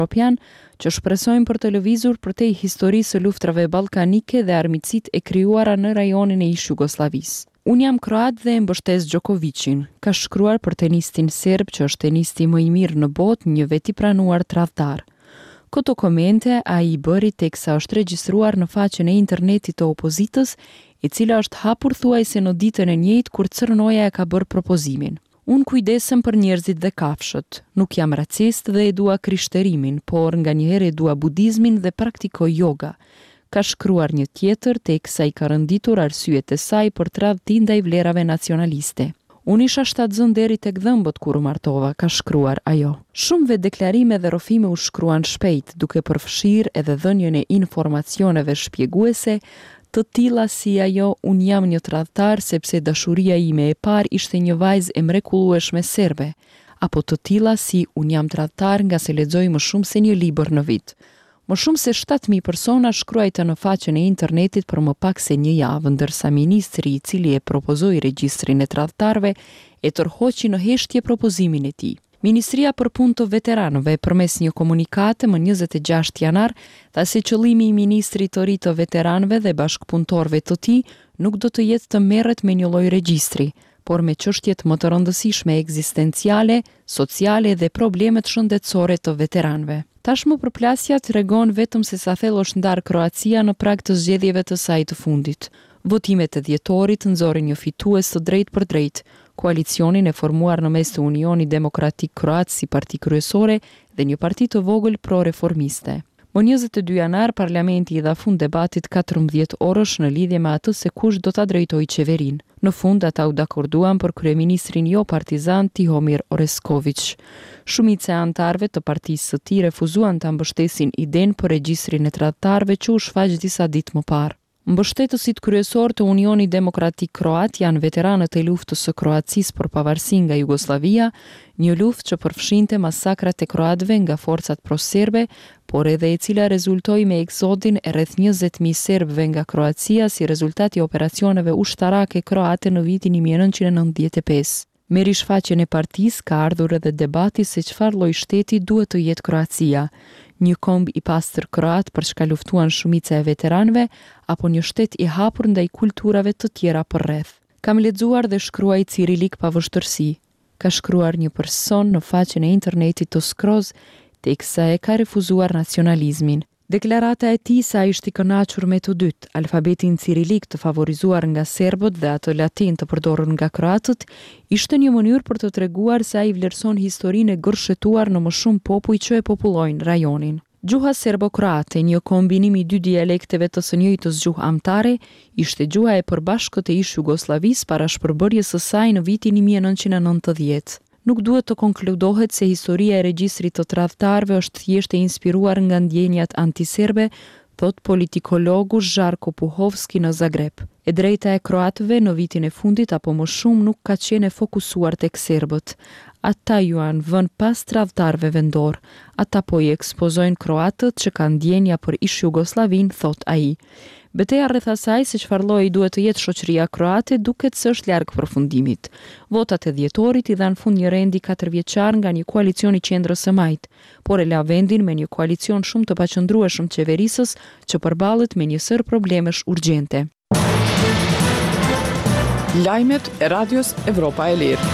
Europian që shpresojnë për të lëvizur përtej historisë së luftrave ballkanike dhe armiqësitë e krijuara në rajonin e ish-Jugosllavisë. Unë jam kroat dhe e mbështes Djokovicin, ka shkruar për tenistin serb që është tenisti më i mirë në botë, një vet i pranuar tradhtar. Këto komente ai i bëri teksa është regjistruar në faqen e internetit të opozitës, e cila është hapur thuajse në ditën e njëjtë kur Crnoja e ka bërë propozimin. Unë kujdesem për njerëzit dhe kafshët. Nuk jam racist dhe e dua krishterimin, por nganjëherë e dua budizmin dhe praktikoj yoga. Ka shkruar një tjetër teksa i ka rënditur arsyet e saj për tradhti ndaj vlerave nacionaliste. Unë isha shtatzën deri tek dhëmbët kur u martova, ka shkruar ajo. Shumëve deklarime dhe rrëfime u shkruan shpejt, duke përfshirë edhe dhënien e informacioneve shpjeguese, të tilla si ajo unë jam një tradhtar sepse dashuria ime e parë ishte një vajzë e mrekullueshme serbe, apo të tilla si unë jam tradhtar nga se lexoj më shumë se një libër në vit. Më shumë se 7.000 persona shkruajtë në faqen e internetit për më pak se një javë, ndërsa ministri i cili e propozoi regjistrin e tradhtarëve e tërhoqi në heshtje propozimin e tij. Ministria për Punë të Veteranëve përmes një komunikate më 26 janar tha se qëllimi i ministrit të ri të veteranëve dhe bashkëpunëtorëve të tij nuk do të jetë të merret me një lloj regjistri, por me çështjet më të rëndësishme ekzistenciale, sociale dhe problemet shëndetësore të veteranëve. Tashmë përplasja tregon vetëm se sa thellë është ndarë Kroacia në prag të zgjedhjeve të saj të fundit. Votimet e dhjetorit nxorën një fitues të drejtë për drejtë, koalicionin e formuar në mes të Unioni Demokratik Kroat si parti kryesore dhe një parti të vogël pro-reformiste. Më 22 janar, parlamenti i dha fund debatit 14 orësh në lidhje me atë se kush do ta drejtojë qeverinë. Në fund ata u dakorduan për kryeministrin jo partizan Tihomir Oresković. Shumica e antarëve të partisë së tij refuzuan ta mbështesin idenë për regjistrin e tradhtarëve që u shfaq disa ditë më parë. Mbështetësit kryesor të Unioni Demokratik Kroat janë veteranët e luftës së Kroacisë për pavarësinë nga Jugosllavia, një luftë që përfshinte masakrat e kroatëve nga forcat pro-serbe, por edhe e cila rezultoi me eksodin e rreth 20.000 serbëve nga Kroacia si rezultat i operacioneve ushtarake kroate në vitin 1995. Me rishfaqjen e partisë ka ardhur edhe debati se çfarë lloj shteti duhet të jetë Kroacia. Një komb i pastër kroat për çka luftuan shumica e veteranëve, apo një shtet i hapur ndaj kulturave të tjera përreth. Kam lexuar dhe shkruaj cirilik pa vështirësi, ka shkruar një person në faqen e internetit të Skroz, teksa e ka refuzuar nacionalizmin. Deklarata e tij sa ishte i kënaqur me të dytë, alfabetin cirilik të favorizuar nga serbët dhe atë latin të përdorur nga kroatët, ishte një mënyrë për të treguar se ai vlerëson historinë e gërshetuar në më shumë popull që e popullojnë rajonin. Gjuha serbo-kroate, një kombinim i dy dialekteve të së njëjtës gjuhë amtare, ishte gjuha e përbashkët e ish-Jugosllavisë para shpërbërjes së saj në vitin 1990. Nuk duhet të konkludohet se historia e regjistrit të tradhtarëve është thjesht e inspiruar nga ndjenjat antiserbe, thot politikologu Žarko Puhovski në Zagreb. E drejta e kroatëve në vitin e fundit apo më shumë nuk ka qenë fokusuar tek serbët. Ata ju janë vënë pas tradhtarëve vendor. Ata po i ekspozojnë kroatët që kanë ndjenja për ish-Jugoslavinë, thot ai. Betejë rreth asaj se çfarë lloji duhet të jetë shoqëria kroate duket se është larg përfundimit. Votat e dhjetorit i dhanë fund një rendi 4 vjeçar nga një koalicion i qendrës së majt, por e la vendin me një koalicion shumë të paqëndrueshëm qeverisës që përballet me një sër problemesh urgjente. Lajmet e Radios Evropa e Lirë.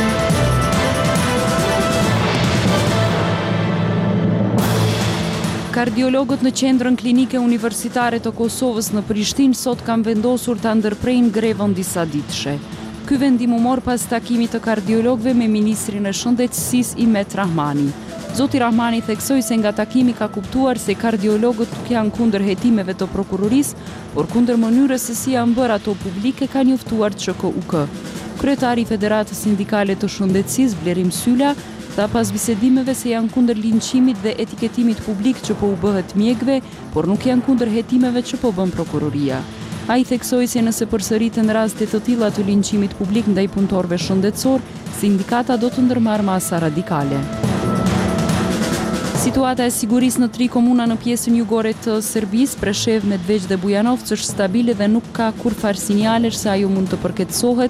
Kardiologët në qendrën klinike universitare të Kosovës në Prishtinë sot kanë vendosur ta ndërprejnë grevën disa ditëshe. Ky vendim u mor pas takimit të kardiologëve me ministrin e shëndetësisë Imet Rahmani. Zoti Rahmani theksoi se nga takimi ka kuptuar se kardiologët nuk janë kundër hetimeve të prokurorisë, por kundër mënyrës se si janë bërë ato publike, ka njoftuar CKUK. Kryetari i Federatës Sindikale të Shëndetësisë Blerim Sylla tha pas bisedimeve se janë kundër linçimit dhe etiketimit publik që po u bëhet mjekëve, por nuk janë kundër hetimeve që po bën prokuroria. Ai theksoi se nëse përsëriten raste të tilla të linçimit publik ndaj punëtorëve shëndetësor, sindikata do të ndërmarrë masa radikale. Situata e sigurisë në 3 komuna në pjesën jugore të Serbisë, Prešev, Medveç dhe Bujanovc është stabile dhe nuk ka kurrë sinjalesh se ajo mund të përkeçësohet,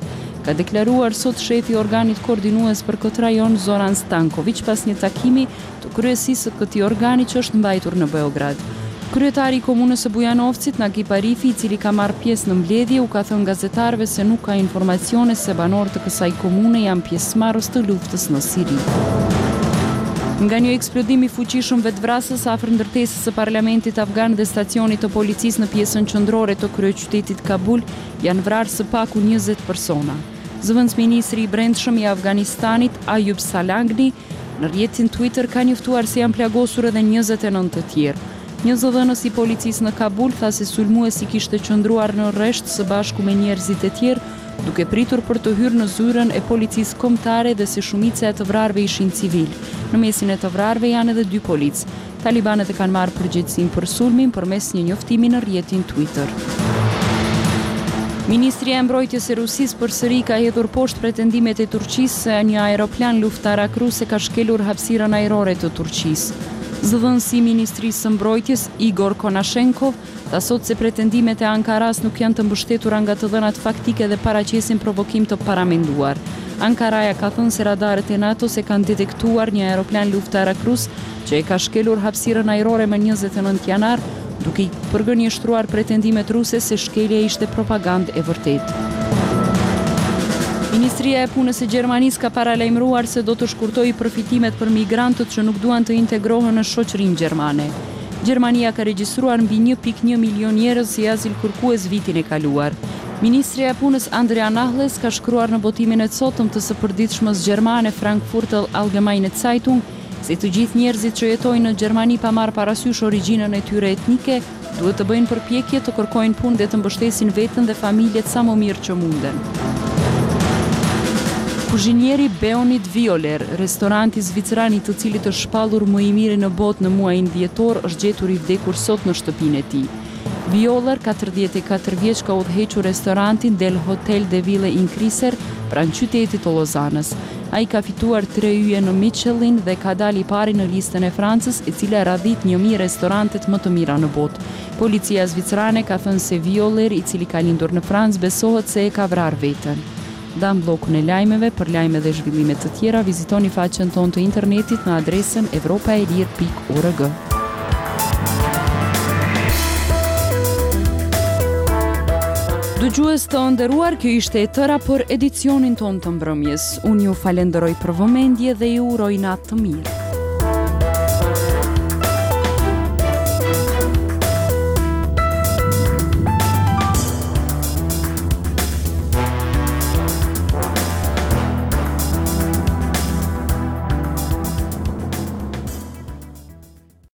ka deklaruar sot shefi i organit koordinues për këtë rajon Zoran Stanković pas një takimi të kryesisë së këtij organi që është mbajtur në Beograd. Kryetari i komunës së Bujanovcit, Nagip Arifi, i cili ka marrë pjesë në mbledhje, u ka thënë gazetarëve se nuk ka informacione se banorët të kësaj komune janë pjesëmarrës të luftës në Siri. Nga një eksplodim i fuqishëm vetvrasës afër ndërtesës së parlamentit afgan dhe stacionit të policisë në pjesën qendrore të kryeqytetit Kabul, janë vrarë së paku 20 persona. Zëvendës ministri i brendshëm i Afganistanit, Ayub Salangni, në rrjetin Twitter ka njoftuar se janë plagosur edhe 29 të tjerë. Një zëdhënës i policisë në Kabul tha se sulmuesi kishte qëndruar në rresht së bashku me njerëzit e tjerë, duke pritur për të hyrë në zyrën e policisë kombëtare dhe se shumica e të vrarëve ishin civil. Në mesin e të vrarëve janë edhe 2 policë. Talibanët e kanë marrë përgjegjësinë për sulmin përmes një njoftimi në rrjetin Twitter. Ministria e Mbrojtjes e Rusisë përsëri ka hedhur poshtë pretendimet e Turqisë se një aeroplan luftarak rus e ka shkelur hapësirën ajrore të Turqisë. Zëdhënësi i Ministrisë së Mbrojtjes, Igor Konashenkov, tha sot se pretendimet e Ankaras nuk janë të mbështetura nga të dhënat faktike dhe paraqesin provokim të paramenduar. Ankaraja ka thënë se radarët e NATO-s e kanë detektuar një aeroplan luftarak rus që e ka shkelur hapësirën ajrore më 29 janar, duke i përgënjeshtruar pretendimet ruse se shkelja ishte propagandë e vërtetë. Ministria e Punës e Gjermanisë ka paralajmëruar se do të shkurtojë përfitimet për migrantët që nuk duan të integrohen në shoqërinë gjermane. Gjermania ka regjistruar mbi 1.1 milion njerëz si azil kërkues vitin e kaluar. Ministria e Punës Andrea Nahles ka shkruar në botimin e sotëm të së përditshmës gjermane Frankfurter Allgemeine Zeitung se të gjithë njerëzit që jetojnë në Gjermani pa marrë parasysh origjinën e tyre etnike duhet të bëjnë përpjekje të kërkojnë punë dhe të mbështesin veten dhe familjet sa më mirë që munden. Kuzhinieri Beonid Violer, restoranti zviceran i të cilit është shpallur më i miri në botë në muajin dhjetor, është gjetur i vdekur sot në shtëpinë e tij. Violer, 44 vjeç, ka udhëhequr restorantin Del Hotel de Ville in Kriser pranë qytetit të Lozanës. Ai ka fituar 3 yje në Michelin dhe ka dalë i pari në listën e Francës, e cila radhit 1000 restorantet më të mira në botë. Policia zvicerane ka thënë se Violer, i cili ka lindur në Francë, besohet se e ka vrarë veten. Dam bllokun e lajmeve. Për lajme dhe zhvillime të tjera, vizitoni faqen tonë të internetit në adresën europaelir.org. Dëgjues të nderuar, kjo ishte e tëra për edicionin tonë të mbrëmjes. Unë ju falenderoj për vëmendje dhe ju uroj natë të mirë.